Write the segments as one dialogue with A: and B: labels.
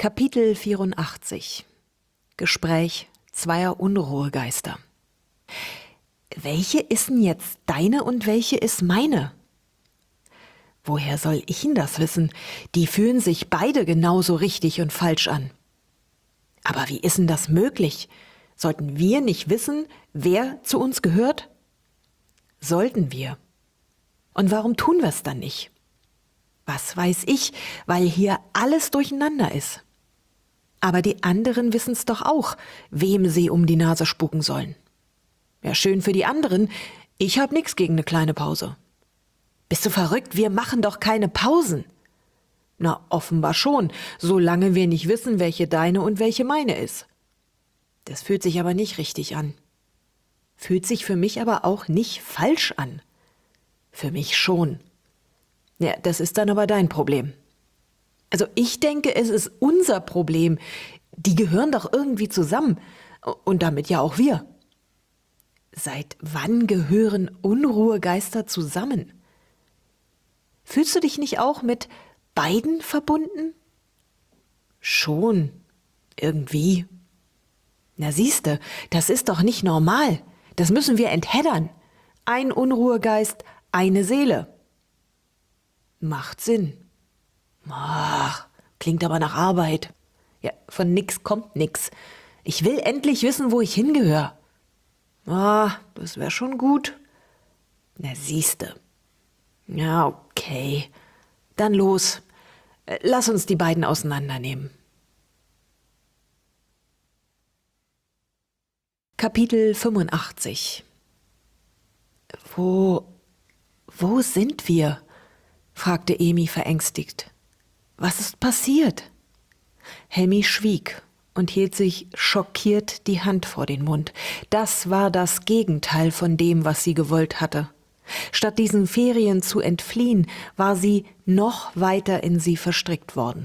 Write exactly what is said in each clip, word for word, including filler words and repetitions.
A: Kapitel vierundachtzig. Gespräch zweier Unruhegeister. Welche ist denn jetzt deine und welche ist meine? Woher soll ich denn das wissen? Die fühlen sich beide genauso richtig und falsch an. Aber wie ist denn das möglich? Sollten wir nicht wissen, wer zu uns gehört? Sollten wir. Und warum tun wir es dann nicht? Was weiß ich, weil hier alles durcheinander ist. Aber die anderen wissen es doch auch, wem sie um die Nase spucken sollen. Ja, schön für die anderen, ich hab nix gegen eine kleine Pause. Bist du verrückt? Wir machen doch keine Pausen. Na, offenbar schon, solange wir nicht wissen, welche deine und welche meine ist. Das fühlt sich aber nicht richtig an. Fühlt sich für mich aber auch nicht falsch an. Für mich schon. Ja, das ist dann aber dein Problem. Also ich denke, es ist unser Problem. Die gehören doch irgendwie zusammen. Und damit ja auch wir. Seit wann gehören Unruhegeister zusammen? Fühlst du dich nicht auch mit beiden verbunden? Schon. Irgendwie. Na siehste, das ist doch nicht normal. Das müssen wir enthäddern. Ein Unruhegeist, eine Seele. Macht Sinn. Ach, klingt aber nach Arbeit. Ja, von nix kommt nix. Ich will endlich wissen, wo ich hingehöre. Ah, das wäre schon gut. Na siehste. Ja, okay. Dann los. Lass uns die beiden auseinandernehmen. Kapitel fünfundachtzig. Wo, wo sind wir? Fragte Emi verängstigt. Was ist passiert? Helmi schwieg und hielt sich schockiert die Hand vor den Mund. Das war das Gegenteil von dem, was sie gewollt hatte. Statt diesen Ferien zu entfliehen, war sie noch weiter in sie verstrickt worden.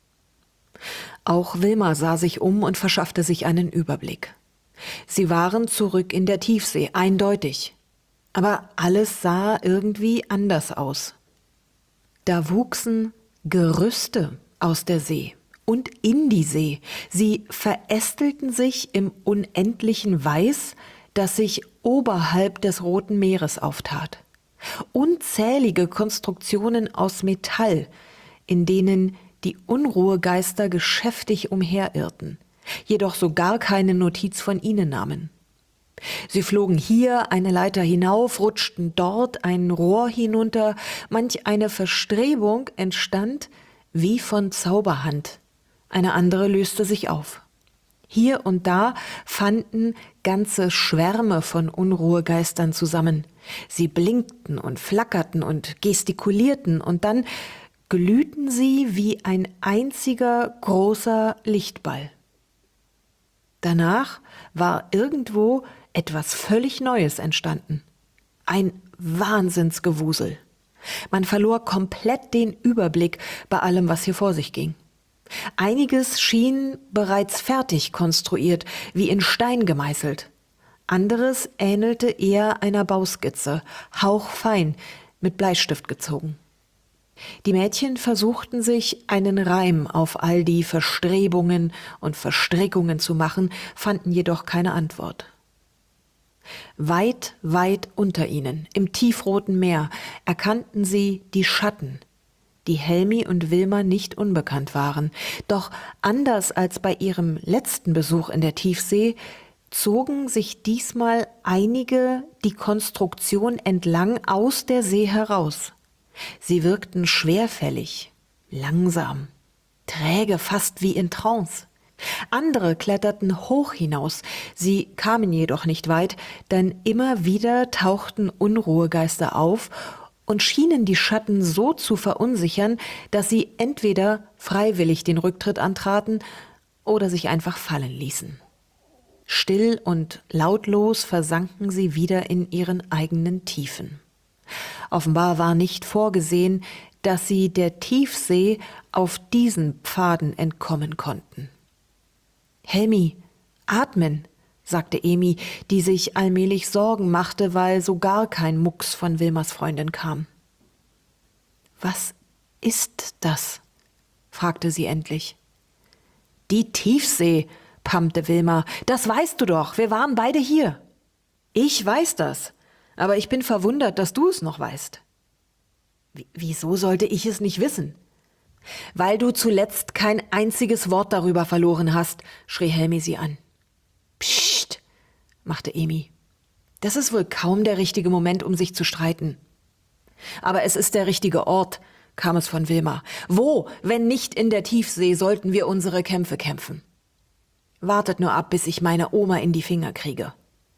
A: Auch Wilma sah sich um und verschaffte sich einen Überblick. Sie waren zurück in der Tiefsee, eindeutig. Aber alles sah irgendwie anders aus. Da wuchsen Gerüste aus der See und in die See. Sie verästelten sich im unendlichen Weiß, das sich oberhalb des Roten Meeres auftat. Unzählige Konstruktionen aus Metall, in denen die Unruhegeister geschäftig umherirrten, jedoch so gar keine Notiz von ihnen nahmen. Sie flogen hier eine Leiter hinauf, rutschten dort ein Rohr hinunter, manch eine Verstrebung entstand wie von Zauberhand, eine andere löste sich auf. Hier und da fanden ganze Schwärme von Unruhegeistern zusammen. Sie blinkten und flackerten und gestikulierten und dann glühten sie wie ein einziger großer Lichtball. Danach war irgendwo etwas völlig Neues entstanden. Ein Wahnsinnsgewusel. Man verlor komplett den Überblick bei allem, was hier vor sich ging. Einiges schien bereits fertig konstruiert, wie in Stein gemeißelt. Anderes ähnelte eher einer Bauskizze, hauchfein, mit Bleistift gezogen. Die Mädchen versuchten sich einen Reim auf all die Verstrebungen und Verstrickungen zu machen, fanden jedoch keine Antwort. Weit, weit unter ihnen, im tiefroten Meer, erkannten sie die Schatten, die Helmi und Wilma nicht unbekannt waren. Doch anders als bei ihrem letzten Besuch in der Tiefsee, zogen sich diesmal einige die Konstruktion entlang aus der See heraus. Sie wirkten schwerfällig, langsam, träge, fast wie in Trance. Andere kletterten hoch hinaus, sie kamen jedoch nicht weit, denn immer wieder tauchten Unruhegeister auf und schienen die Schatten so zu verunsichern, dass sie entweder freiwillig den Rücktritt antraten oder sich einfach fallen ließen. Still und lautlos versanken sie wieder in ihren eigenen Tiefen. Offenbar war nicht vorgesehen, dass sie der Tiefsee auf diesen Pfaden entkommen konnten. »Helmi, atmen«, sagte Emi, die sich allmählich Sorgen machte, weil so gar kein Mucks von Wilmas Freundin kam. »Was ist das?« fragte sie endlich. Die Tiefsee, pammte Wilma. Das weißt du doch, wir waren beide hier. Ich weiß das, aber ich bin verwundert, dass du es noch weißt. W- wieso sollte ich es nicht wissen? Weil du zuletzt kein einziges Wort darüber verloren hast, schrie Helmi sie an. Psst, machte Emi. Das ist wohl kaum der richtige Moment, um sich zu streiten. Aber es ist der richtige Ort, kam es von Wilma. Wo, wenn nicht in der Tiefsee, sollten wir unsere Kämpfe kämpfen? Wartet nur ab, bis ich meine Oma in die Finger kriege.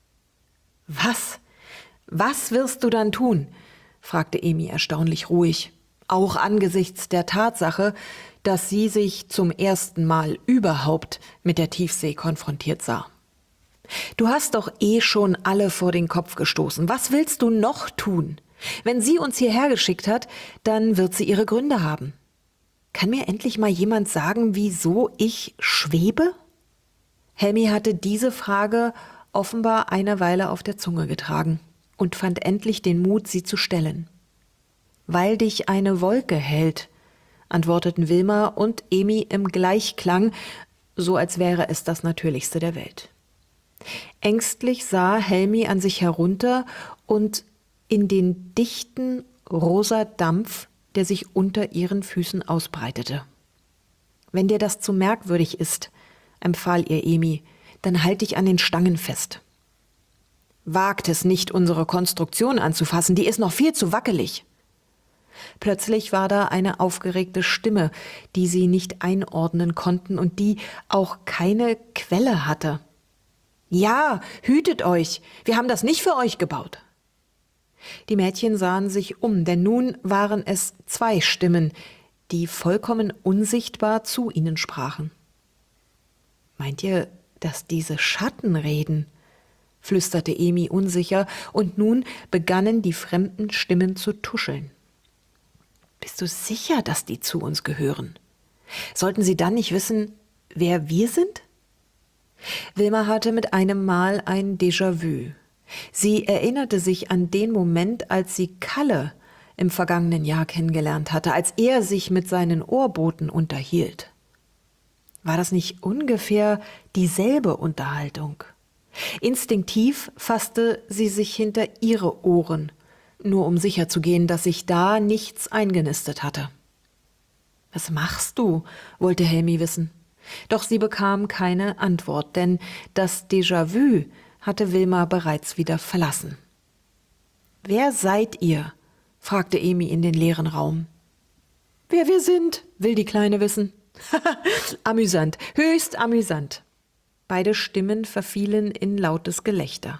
A: Was? Was wirst du dann tun? Fragte Emi erstaunlich ruhig, auch angesichts der Tatsache, dass sie sich zum ersten Mal überhaupt mit der Tiefsee konfrontiert sah. Du hast doch eh schon alle vor den Kopf gestoßen. Was willst du noch tun? Wenn sie uns hierher geschickt hat, dann wird sie ihre Gründe haben. Kann mir endlich mal jemand sagen, wieso ich schwebe? Helmi hatte diese Frage offenbar eine Weile auf der Zunge getragen und fand endlich den Mut, sie zu stellen. Weil dich eine Wolke hält, antworteten Wilma und Emi im Gleichklang, so als wäre es das Natürlichste der Welt. Ängstlich sah Helmi an sich herunter und in den dichten, rosa Dampf, der sich unter ihren Füßen ausbreitete. Wenn dir das zu merkwürdig ist, empfahl ihr Emi, dann halt dich an den Stangen fest. Wagt es nicht, unsere Konstruktion anzufassen, die ist noch viel zu wackelig. Plötzlich war da eine aufgeregte Stimme, die sie nicht einordnen konnten und die auch keine Quelle hatte. Ja, hütet euch, wir haben das nicht für euch gebaut. Die Mädchen sahen sich um, denn nun waren es zwei Stimmen, die vollkommen unsichtbar zu ihnen sprachen. Meint ihr, dass diese Schatten reden? Flüsterte Emi unsicher, und nun begannen die fremden Stimmen zu tuscheln. Bist du sicher, dass die zu uns gehören? Sollten sie dann nicht wissen, wer wir sind? Wilma hatte mit einem Mal ein Déjà-vu. Sie erinnerte sich an den Moment, als sie Kalle im vergangenen Jahr kennengelernt hatte, als er sich mit seinen Ohrboten unterhielt. War das nicht ungefähr dieselbe Unterhaltung? Instinktiv fasste sie sich hinter ihre Ohren, nur um sicherzugehen, dass sich da nichts eingenistet hatte. »Was machst du?« wollte Helmi wissen. Doch sie bekam keine Antwort, denn das Déjà-vu hatte Wilma bereits wieder verlassen. »Wer seid ihr?« fragte Emi in den leeren Raum. »Wer wir sind, will die Kleine wissen.« Amüsant, höchst amüsant. Beide Stimmen verfielen in lautes Gelächter.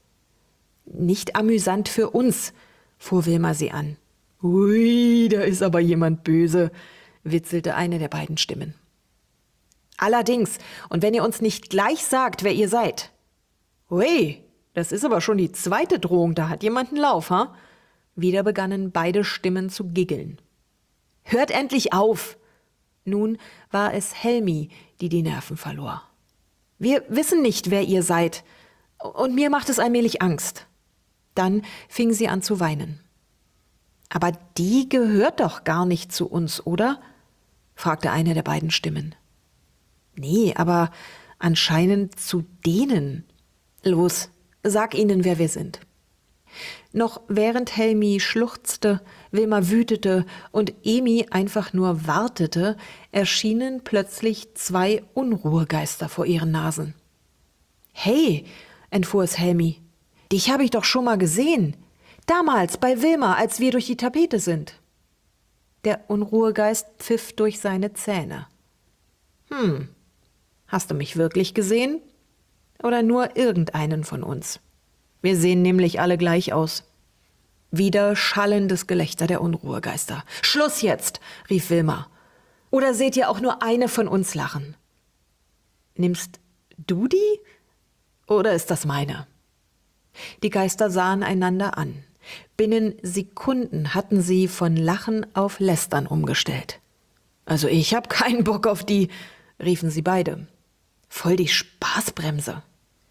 A: »Nicht amüsant für uns«, fuhr Wilma sie an. »Ui, da ist aber jemand böse«, witzelte eine der beiden Stimmen. »Allerdings, und wenn ihr uns nicht gleich sagt, wer ihr seid.« »Ui, das ist aber schon die zweite Drohung, da hat jemand einen Lauf, ha?« Wieder begannen beide Stimmen zu giggeln. »Hört endlich auf!« Nun war es Helmi, die die Nerven verlor. »Wir wissen nicht, wer ihr seid, und mir macht es allmählich Angst.« Dann fing sie an zu weinen. »Aber die gehört doch gar nicht zu uns, oder?« fragte eine der beiden Stimmen. »Nee, aber anscheinend zu denen. Los, sag ihnen, wer wir sind.« Noch während Helmi schluchzte, Wilma wütete und Emi einfach nur wartete, erschienen plötzlich zwei Unruhegeister vor ihren Nasen. »Hey«, entfuhr es Helmi, »dich habe ich doch schon mal gesehen. Damals bei Wilma, als wir durch die Tapete sind.« Der Unruhegeist pfiff durch seine Zähne. »Hm, hast du mich wirklich gesehen? Oder nur irgendeinen von uns? Wir sehen nämlich alle gleich aus.« Wieder schallendes Gelächter der Unruhegeister. »Schluss jetzt«, rief Wilma. »Oder seht ihr auch nur eine von uns lachen? Nimmst du die? Oder ist das meine?« Die Geister sahen einander an. Binnen Sekunden hatten sie von Lachen auf Lästern umgestellt. »Also ich hab keinen Bock auf die«, riefen sie beide. »Voll die Spaßbremse.«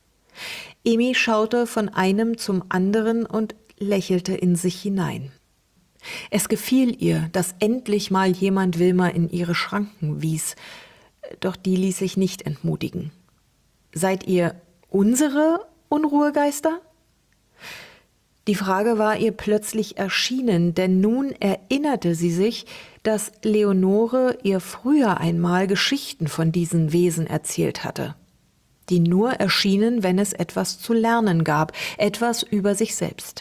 A: Emi schaute von einem zum anderen und lächelte in sich hinein. Es gefiel ihr, dass endlich mal jemand Wilma in ihre Schranken wies. Doch die ließ sich nicht entmutigen. Seid ihr unsere Unruhegeister? Die Frage war ihr plötzlich erschienen, denn nun erinnerte sie sich, dass Leonore ihr früher einmal Geschichten von diesen Wesen erzählt hatte, die nur erschienen, wenn es etwas zu lernen gab, etwas über sich selbst.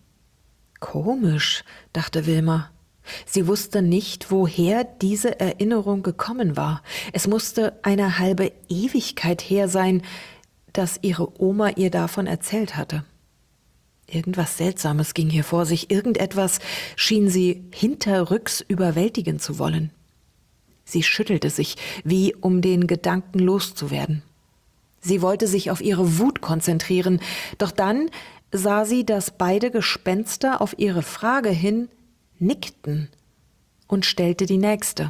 A: Komisch, dachte Wilma. Sie wusste nicht, woher diese Erinnerung gekommen war. Es musste eine halbe Ewigkeit her sein, dass ihre Oma ihr davon erzählt hatte. Irgendwas Seltsames ging hier vor sich, irgendetwas schien sie hinterrücks überwältigen zu wollen. Sie schüttelte sich, wie um den Gedanken loszuwerden. Sie wollte sich auf ihre Wut konzentrieren, doch dann sah sie, dass beide Gespenster auf ihre Frage hin nickten und stellte die nächste.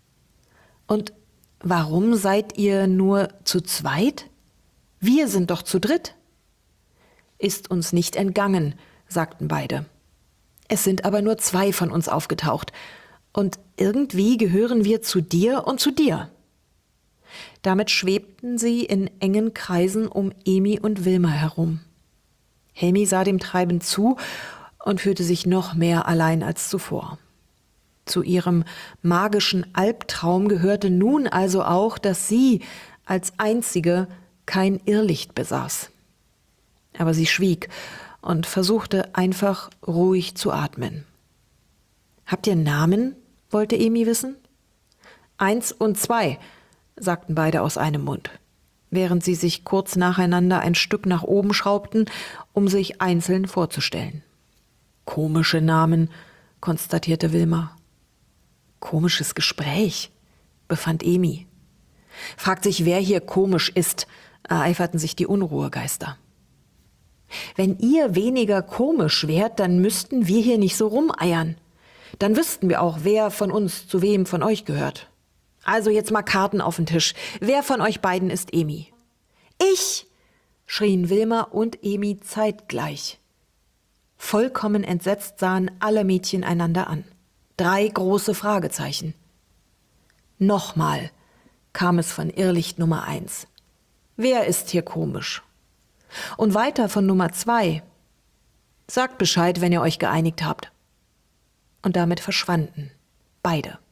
A: Und warum seid ihr nur zu zweit? Wir sind doch zu dritt. Ist uns nicht entgangen, sagten beide. Es sind aber nur zwei von uns aufgetaucht. Und irgendwie gehören wir zu dir und zu dir. Damit schwebten sie in engen Kreisen um Emi und Wilma herum. Helmi sah dem Treiben zu und fühlte sich noch mehr allein als zuvor. Zu ihrem magischen Albtraum gehörte nun also auch, dass sie als Einzige kein Irrlicht besaß. Aber sie schwieg und versuchte einfach ruhig zu atmen. »Habt ihr Namen?« wollte Emi wissen. »Eins und zwei«, sagten beide aus einem Mund, während sie sich kurz nacheinander ein Stück nach oben schraubten, um sich einzeln vorzustellen. »Komische Namen«, konstatierte Wilma. »Komisches Gespräch«, befand Emi. »Fragt sich, wer hier komisch ist«, ereiferten sich die Unruhegeister. »Wenn ihr weniger komisch wärt, dann müssten wir hier nicht so rumeiern. Dann wüssten wir auch, wer von uns zu wem von euch gehört. Also jetzt mal Karten auf den Tisch. Wer von euch beiden ist Emi?« »Ich«, schrien Wilma und Emi zeitgleich. Vollkommen entsetzt sahen alle Mädchen einander an. Drei große Fragezeichen. Nochmal kam es von Irrlicht Nummer eins. »Wer ist hier komisch?« Und weiter von Nummer zwei. »Sagt Bescheid, wenn ihr euch geeinigt habt.« Und damit verschwanden beide.